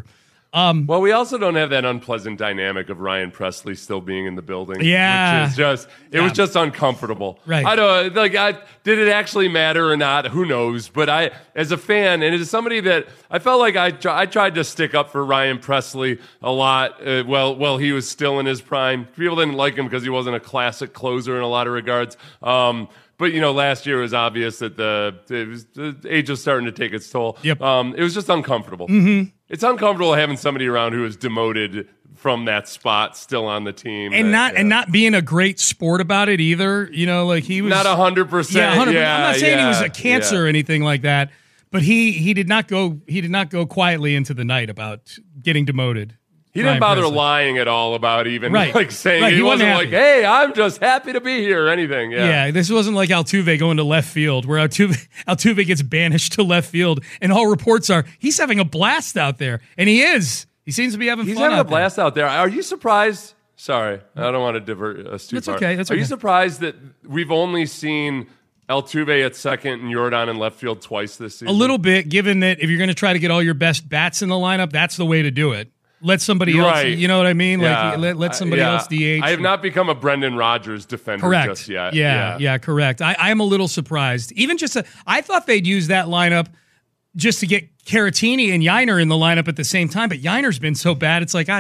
S6: Well, we also don't have that unpleasant dynamic of Ryan Presley still being in the building.
S5: Yeah.
S6: Which is just, it was just uncomfortable.
S5: Right.
S6: I don't, did it actually matter or not? Who knows? But I, as a fan, and as somebody that I felt like I tried to stick up for Ryan Presley a lot while he was still in his prime. People didn't like him because he wasn't a classic closer in a lot of regards. But, last year it was obvious that the age was starting to take its toll.
S5: Yep.
S6: It was just uncomfortable.
S5: Mm-hmm.
S6: It's uncomfortable having somebody around who is demoted from that spot still on the team.
S5: And not being a great sport about it either. Like he was.
S6: Not 100%.
S5: Yeah, 100%. I'm not saying he was a
S6: yeah.
S5: cancer or anything like that, but he did not go quietly into the night about getting demoted.
S6: He
S5: Ryan
S6: didn't bother
S5: Presley.
S6: lying at all about even saying
S5: Right.
S6: he wasn't
S5: happy.
S6: like, hey, I'm just happy to be here or anything.
S5: Yeah, this wasn't like Altuve going to left field where Altuve gets banished to left field and all reports are he's having a blast out there. And he is. He seems to be having
S6: He's
S5: fun
S6: having
S5: out
S6: a blast out there. Are you surprised? Sorry, I don't want to divert us too
S5: That's
S6: far.
S5: okay. That's
S6: Are
S5: okay.
S6: you surprised that we've only seen Altuve at second and Yordan in left field twice this season?
S5: A little bit, given that if you're going to try to get all your best bats in the lineup, that's the way to do it. Let somebody else, you know what I mean?
S6: Yeah.
S5: Like let somebody else DH.
S6: I have not become a Brendan Rodgers defender
S5: Correct.
S6: just yet.
S5: Yeah, correct. I am a little surprised. Even I thought they'd use that lineup just to get Caratini and Yiner in the lineup at the same time, but Yiner's been so bad. It's like,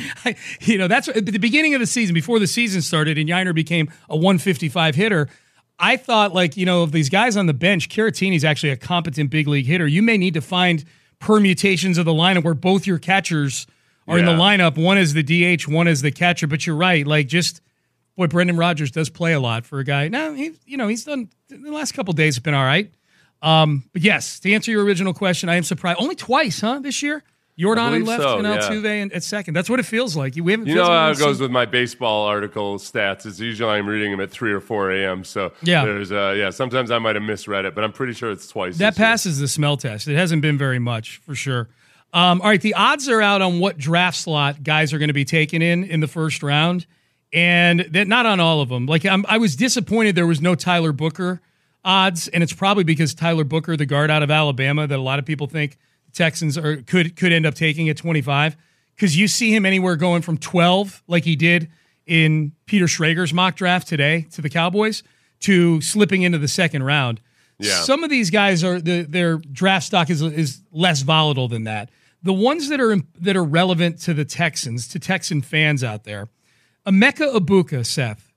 S5: that's at the beginning of the season, before the season started, and Yiner became a 155 hitter. I thought, of these guys on the bench, Caratini's actually a competent big league hitter. You may need to find permutations of the lineup where both your catchers are in the lineup. One is the DH, one is the catcher. But you're right. Brendan Rodgers does play a lot for a guy. Now, he's done, the last couple of days have been all right. But yes, to answer your original question, I am surprised. Only twice, this year? Jordan in left and Altuve at second. That's what it feels like. We haven't.
S6: How it goes with my baseball article stats. It's usually I'm reading them at 3 or 4 a.m. So there's sometimes I might have misread it, but I'm pretty sure it's twice.
S5: That passes the smell test. It hasn't been very much for sure. All right, the odds are out on what draft slot guys are going to be taken in the first round, and not on all of them. I was disappointed there was no Tyler Booker odds, and it's probably because Tyler Booker, the guard out of Alabama, that a lot of people think Texans could end up taking at 25, because you see him anywhere going from 12, like he did in Peter Schrager's mock draft today to the Cowboys, to slipping into the second round. Yeah. Some of these guys their draft stock is less volatile than that. The ones that are relevant to the Texans, to Texan fans out there, Emeka Egbuka, Seth,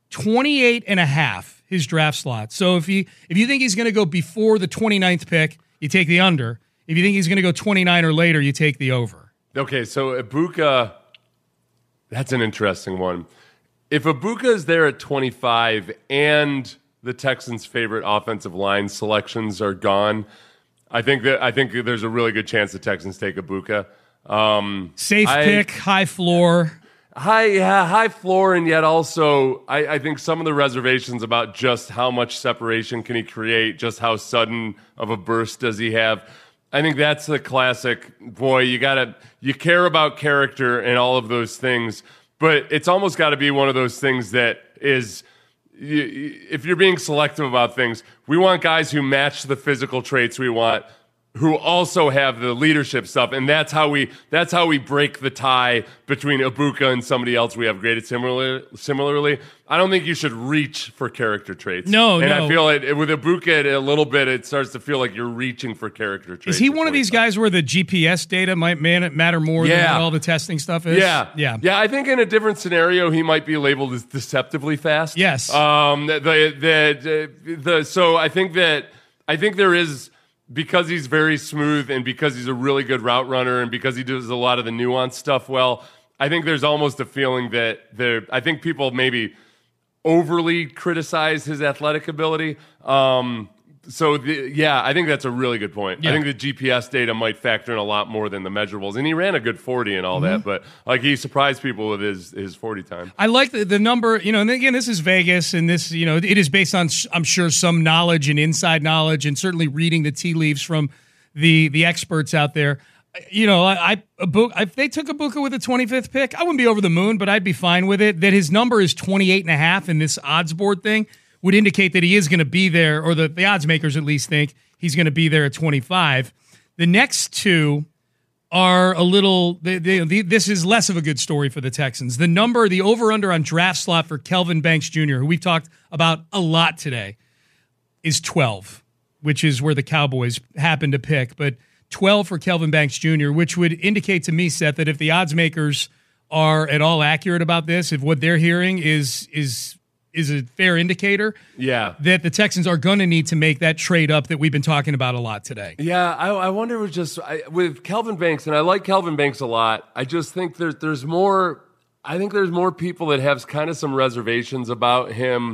S5: 28.5 his draft slot. So if you think he's going to go before the 29th pick, you take the under. If you think he's going to go 29 or later, you take the over.
S6: Okay, so Egbuka, that's an interesting one. If Egbuka is there at 25 and the Texans' favorite offensive line selections are gone, I think there's a really good chance the Texans take Egbuka.
S5: Safe pick, high floor.
S6: High floor, and yet also I think some of the reservations about just how much separation can he create, just how sudden of a burst does he have. I think that's the classic, boy, you care about character and all of those things, but it's almost got to be one of those things that is, if you're being selective about things, we want guys who match the physical traits we want, who also have the leadership stuff, and that's how we break the tie between Egbuka and somebody else we have graded similarly. I don't think you should reach for character traits.
S5: No.
S6: I feel it with Egbuka a little bit. It starts to feel like you're reaching for character traits.
S5: Is he one of these guys where the GPS data might matter more than what all the testing stuff is?
S6: Yeah. I think in a different scenario, he might be labeled as deceptively fast.
S5: Yes.
S6: So I think there is. Because he's very smooth and because he's a really good route runner and because he does a lot of the nuanced stuff well, I think there's almost a feeling that I think people maybe overly criticize his athletic ability. I think that's a really good point. Yeah. I think the GPS data might factor in a lot more than the measurables. And he ran a good 40 and all that, but he surprised people with his 40 time.
S5: I like the number, and again, this is Vegas, and this, it is based on, I'm sure, some knowledge and inside knowledge, and certainly reading the tea leaves from the experts out there. If they took Egbuka with the 25th pick, I wouldn't be over the moon, but I'd be fine with it. That his number is 28.5 in this odds board thing would indicate that he is going to be there, or the odds makers at least think he's going to be there at 25. The next two, are a little. This is less of a good story for the Texans. The over/under on draft slot for Kelvin Banks Jr., who we've talked about a lot today, is 12, which is where the Cowboys happen to pick. But 12 for Kelvin Banks Jr., which would indicate to me, Seth, that if the odds makers are at all accurate about this, if what they're hearing is a fair indicator, that the Texans are going to need to make that trade up that we've been talking about a lot today.
S6: Yeah, I wonder with Kelvin Banks, and I like Kelvin Banks a lot. I just think there's more. I think there's more people that have kind of some reservations about him,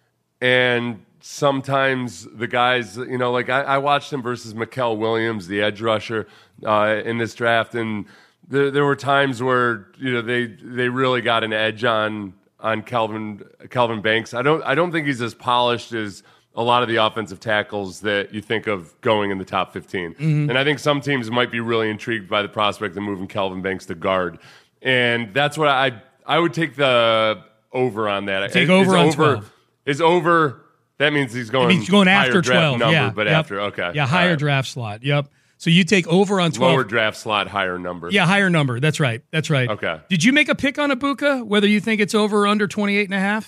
S6: and sometimes the guys, like I watched him versus Mikael Williams, the edge rusher, in this draft, and there were times where they really got an edge on Kelvin Banks. I don't think he's as polished as a lot of the offensive tackles that you think of going in the top 15. Mm-hmm. And I think some teams might be really intrigued by the prospect of moving Kelvin Banks to guard. And that's what I would take the over on that.
S5: Take over on 12.
S6: Is over. That means he's going
S5: after 12.
S6: After, okay.
S5: Yeah, higher draft slot. Yep. So you take over on 12.
S6: Lower draft slot, higher number.
S5: Yeah, higher number. That's right.
S6: Okay.
S5: Did you make a pick on Ibuka, whether you think it's over or under 28.5?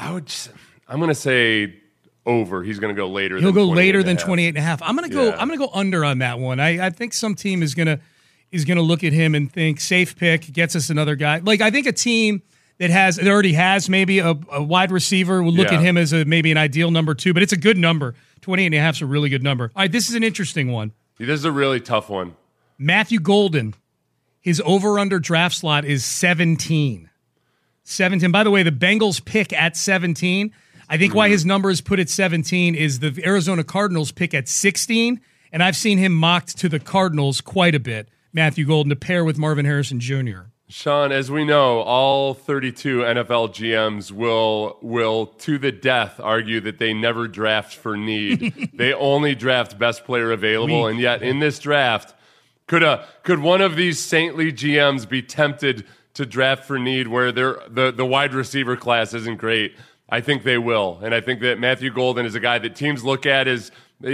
S6: I'm going to say over. He's going to go later.
S5: He'll go later than 28.5. I'm going to go under on that one. I think some team is going to look at him and think safe pick, gets us another guy. Like I think a team that already has maybe a wide receiver will look at him as maybe an ideal number 2, but it's a good number. 28.5 is a really good number. All right, this is an interesting one.
S6: This is a really tough one.
S5: Matthew Golden, his over-under draft slot is 17. 17. By the way, the Bengals pick at 17. I think why his number is put at 17 is the Arizona Cardinals pick at 16, and I've seen him mocked to the Cardinals quite a bit, Matthew Golden, to pair with Marvin Harrison Jr.
S6: Sean, as we know, all 32 NFL GMs will to the death argue that they never draft for need. They only draft best player available, and yet in this draft, could one of these saintly GMs be tempted to draft for need where the wide receiver class isn't great? I think they will, and I think that Matthew Golden is a guy that teams look at as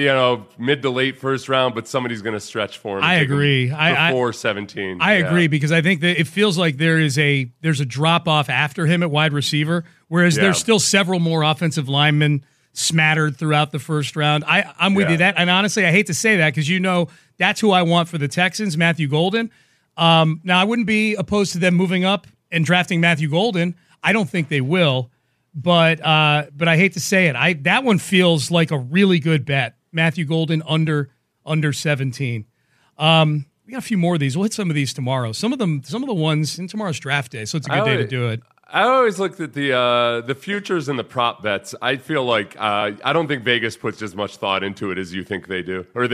S6: mid to late first round, but somebody's going to stretch for him.
S5: I agree.
S6: Before 17.
S5: I agree because I think that it feels like there's a drop off after him at wide receiver, whereas there's still several more offensive linemen smattered throughout the first round. I'm with you that, and honestly, I hate to say that because that's who I want for the Texans, Matthew Golden. Now I wouldn't be opposed to them moving up and drafting Matthew Golden. I don't think they will. But I hate to say it. That one feels like a really good bet. Matthew Golden under 17. We got a few more of these. We'll hit some of these tomorrow. Some of the ones in tomorrow's draft day, so it's a good day to do it.
S6: I always looked at the futures and the prop bets. I feel like I don't think Vegas puts as much thought into it as you think they do, or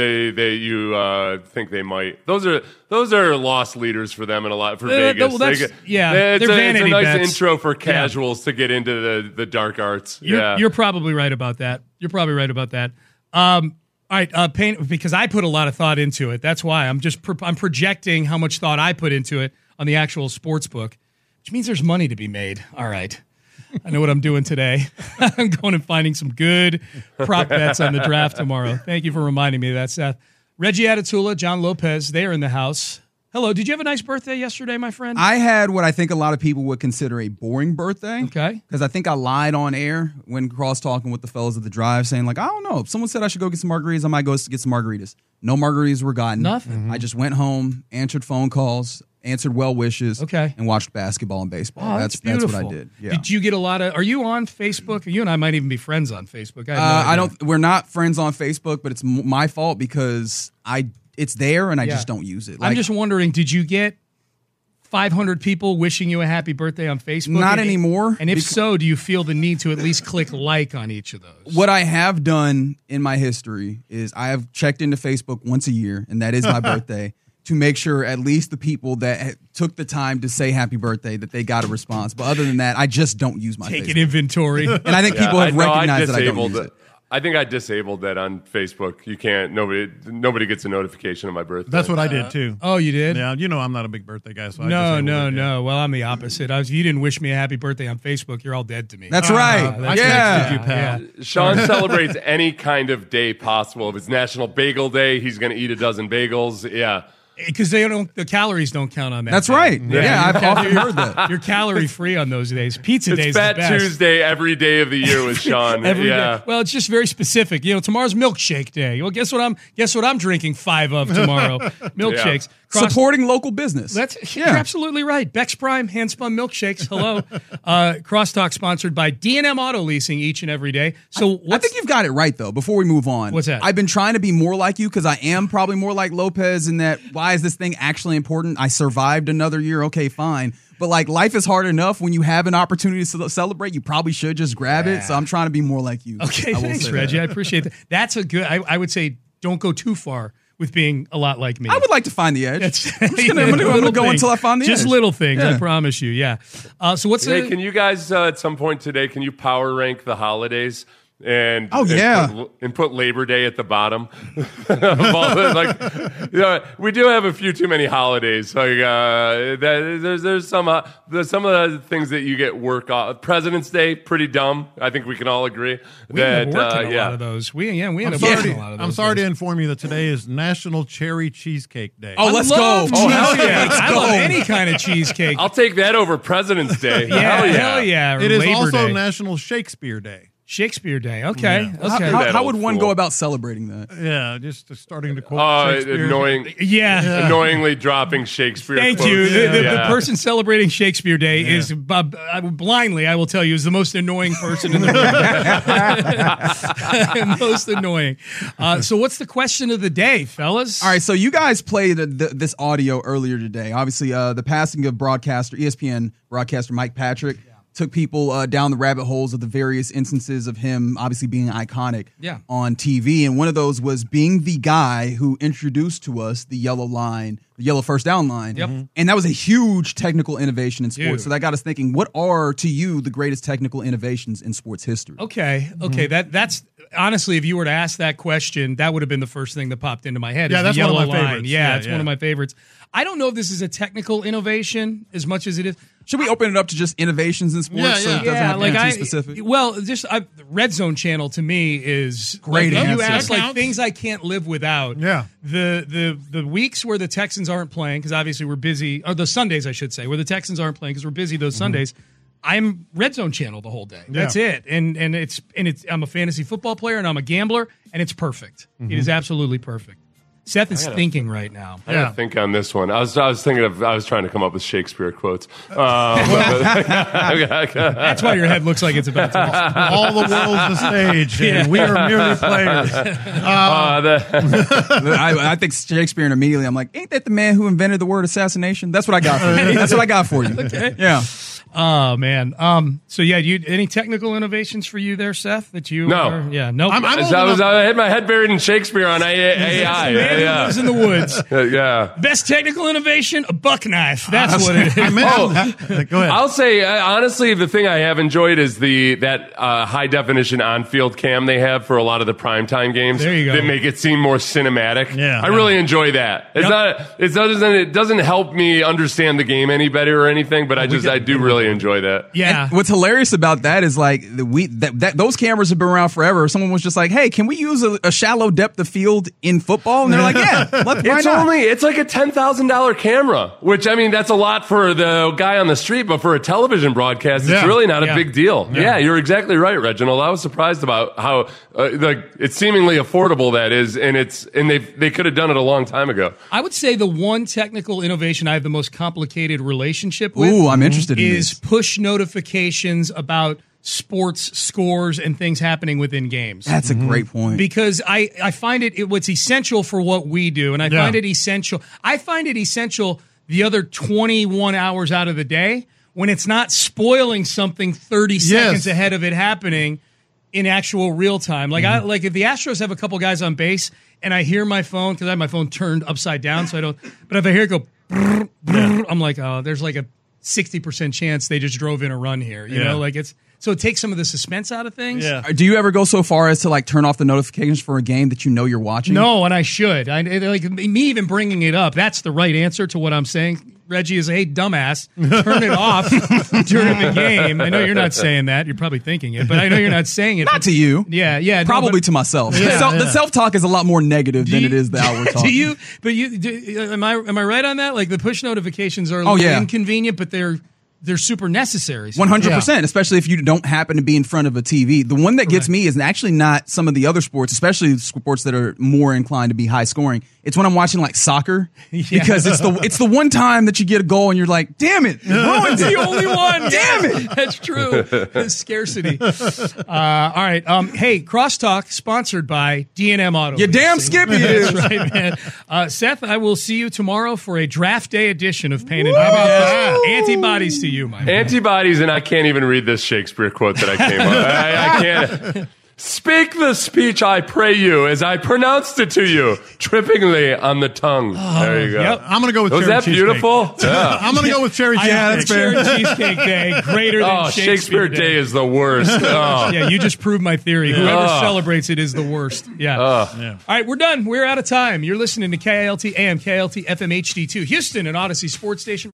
S6: you think they might. Those are loss leaders for them and a lot for Vegas.
S5: They're vanity
S6: it's a nice
S5: bets.
S6: intro for casuals to get into the dark arts.
S5: You're probably right about that. All right, because I put a lot of thought into it. That's why I'm projecting how much thought I put into it on the actual sports book. Which means there's money to be made. All right. I know what I'm doing today. I'm going and finding some good prop bets on the draft tomorrow. Thank you for reminding me of that, Seth. Reggie Atatula, John Lopez, they are in the house. Hello. Did you have a nice birthday yesterday, my friend?
S12: I had what I think a lot of people would consider a boring birthday.
S5: Okay.
S12: Because I think I lied on air when cross-talking with the fellas at the drive, saying, like, I don't know. If someone said I should go get some margaritas, I might go get some margaritas. No margaritas were gotten.
S5: Nothing.
S12: Mm-hmm. I just went home, answered phone calls, answered well wishes, and watched basketball and baseball.
S5: Oh, that's beautiful.
S12: That's what I did. Yeah.
S5: Did you get a lot of? Are you on Facebook? You and I might even be friends on Facebook.
S12: I don't. We're not friends on Facebook, but it's my fault because it's there and I just don't use it.
S5: I'm just wondering, did you get 500 people wishing you a happy birthday on Facebook?
S12: Not anymore.
S5: And if so, do you feel the need to at least click like on each of those?
S12: What I have done in my history is I have checked into Facebook once a year, and that is my birthday, to make sure at least the people that took the time to say happy birthday, that they got a response. But other than that, I just don't use my Facebook.
S5: Take an inventory.
S12: And I think people have recognized that I don't use it.
S6: I think I disabled that on Facebook. You can't. Nobody gets a notification of my birthday.
S13: That's what I did too.
S5: Oh, you did?
S13: Yeah. I'm not a big birthday guy. So
S5: No. Well, I'm the opposite. If you didn't wish me a happy birthday on Facebook, you're all dead to me.
S12: That's right.
S13: Texted you, pal.
S6: Yeah. Sean celebrates any kind of day possible. If it's National Bagel Day, he's going to eat a dozen bagels. Yeah.
S5: Because the calories don't count on that.
S12: That's
S5: day.
S12: right. Yeah, I've often heard that.
S5: You're calorie free on those days. Pizza
S6: It's
S5: days
S6: Fat
S5: is the best.
S6: Tuesday every day of the year with Sean.
S5: Every
S6: yeah.
S5: day. Well, it's just very specific. Tomorrow's milkshake day. Well, guess what I'm drinking 5 of tomorrow. Milkshakes.
S12: Supporting local business.
S5: You're absolutely right. Beck's Prime hand-spun milkshakes. Hello. Crosstalk sponsored by D&M Auto Leasing each and every day. So
S12: I think you've got it right, though, before we move on.
S5: What's that?
S12: I've been trying to be more like you because I am probably more like Lopez in that, why is this thing actually important? I survived another year. Okay, fine. But like life is hard enough when you have an opportunity to celebrate, you probably should just grab it. So I'm trying to be more like you.
S5: Okay, thanks, Reggie. I appreciate that. That's a good, I would say, don't go too far with being a lot like me.
S12: I would like to find the edge. I'm going to go until I find the edge.
S5: Just little things, I promise you. Yeah. So what's
S6: can you guys at some point today, can you power rank the holidays? And put Labor Day at the bottom. We do have a few too many holidays. There's some of the things that you get work off. President's Day, pretty dumb. I think we can all agree.
S5: We end up working a lot of those. We end up working a lot of those.
S13: I'm sorry to inform you that today is National Cherry Cheesecake Day.
S12: Oh, let's go!
S5: Oh, hell yeah! I love any kind of cheesecake.
S6: I'll take that over President's Day.
S5: Hell yeah!
S13: It is
S5: Labor
S13: also
S5: Day.
S13: National Shakespeare Day.
S5: Shakespeare Day. Okay.
S13: Yeah.
S5: Okay.
S12: How would one go about celebrating that?
S13: Yeah, just starting to quote Shakespeare.
S6: Annoyingly dropping Shakespeare.
S5: Thank
S6: quotes.
S5: you. The person celebrating Shakespeare Day is blindly, I will tell you, is the most annoying person in the room. Most annoying. So, what's the question of the day, fellas?
S12: All right. So, you guys played this audio earlier today. Obviously, the passing of ESPN broadcaster Mike Patrick. Took people down the rabbit holes of the various instances of him obviously being iconic on TV. And one of those was being the guy who introduced to us the yellow line, the yellow first down line.
S5: Yep.
S12: And that was a huge technical innovation in sports. So that got us thinking, what are, to you, the greatest technical innovations in sports history?
S5: Okay. That's honestly, if you were to ask that question, that would have been the first thing that popped into my head.
S13: Yeah, that's
S5: the yellow
S13: one of my
S5: line.
S13: favorites.
S5: Yeah, it's one of my favorites. I don't know if this is a technical innovation as much as it is.
S12: Should we open it up to just innovations in sports? So it doesn't have to be too specific.
S5: Well, Red Zone Channel to me is
S12: great.
S5: Like, you ask things I can't live without.
S13: Yeah.
S5: The weeks where the Texans aren't playing because obviously we're busy, or the Sundays I should say, where the Texans aren't playing because we're busy those Sundays. I'm Red Zone Channel the whole day. That's it. And it's I'm a fantasy football player and I'm a gambler and it's perfect. It is absolutely perfect. Seth is thinking right now.
S6: I gotta think on this one. I was trying to come up with Shakespeare quotes. That's
S5: why your head looks like it's about to.
S13: All the world's the stage, and we are merely players.
S12: I think Shakespeare, and immediately I'm like, ain't that the man who invented the word assassination? That's what I got for you. That's what I got for you.
S5: Okay.
S12: Yeah.
S5: Oh man. So yeah, any technical innovations for you there, Seth? That you?
S6: No.
S5: Nope.
S6: I had my head buried in Shakespeare on AI.
S5: Man who lives in the woods.
S6: Yeah.
S5: Best technical innovation: a buck knife. That's what it is.
S13: Go ahead.
S6: I'll say honestly, the thing I have enjoyed is that high definition on field cam they have for a lot of the primetime games.
S5: There you go.
S6: That make it seem more cinematic.
S13: Yeah.
S6: I really enjoy that. It doesn't help me understand the game any better or anything, but I do really enjoy that.
S5: Yeah.
S12: And what's hilarious about that is like those cameras have been around forever. Someone was just like, "Hey, can we use a shallow depth of field in football?" And they're like, "Yeah,
S6: it's like a $10,000 camera, which I mean that's a lot for the guy on the street, but for a television broadcast, it's really not a big deal." Yeah, you're exactly right, Reginald. I was surprised about how it's seemingly affordable that is, and they could have done it a long time ago.
S5: I would say the one technical innovation I have the most complicated relationship with.
S12: Ooh, I'm interested in
S5: is
S12: this.
S5: push notifications about sports scores and things happening within games.
S12: That's a great point.
S5: Because I find it's essential for what we do, and I find it essential. I find it essential the other 21 hours out of the day when it's not spoiling something 30 seconds ahead of it happening in actual real time. Like if the Astros have a couple guys on base and I hear my phone, because I have my phone turned upside down, so I don't. But if I hear it go, brr, brr, I'm like, oh, there's like a 60% chance they just drove in a run here. You know, like so it takes some of the suspense out of things.
S12: Yeah. Do you ever go so far as to like turn off the notifications for a game that you know you're watching?
S5: No, and I should. Like me even bringing it up, that's the right answer to what I'm saying. Reggie is, hey, dumbass, turn it off during the game. I know you're not saying that. You're probably thinking it, but I know you're not saying it.
S12: Not to you.
S5: Yeah.
S12: Probably to myself. The self-talk is a lot more negative than it is the outward talk.
S5: Am I right on that? Like the push notifications are inconvenient, but they're super necessary.
S12: 100%, especially if you don't happen to be in front of a TV. The one that gets me is actually not some of the other sports, especially sports that are more inclined to be high scoring. It's when I'm watching like soccer because it's the one time that you get a goal and you're like, damn it,
S5: it's the only one.
S12: Damn it.
S5: That's true. The scarcity. All right. Hey, Crosstalk sponsored by D&M Auto.
S12: You damn Skippy.
S5: That's right, man. Seth, I will see you tomorrow for a draft day edition of Pain and How Antibodies to you, my man.
S6: Antibodies, and I can't even read this Shakespeare quote that I came up. I can't. Speak the speech, I pray you, as I pronounced it to you, trippingly on the tongue. There you go.
S13: Yep. I'm going to go with
S6: Was
S13: cherry
S6: that beautiful?
S13: Yeah. I'm going to go with cherry cheesecake.
S5: Yeah, that's fair. Cherry cheesecake day, greater than
S6: Shakespeare Day is the worst. Oh.
S5: Yeah, you just proved my theory. Whoever celebrates it is the worst. Yeah. All right, we're done. We're out of time. You're listening to KILT AM, KILT FM HD2, Houston and Odyssey Sports Station.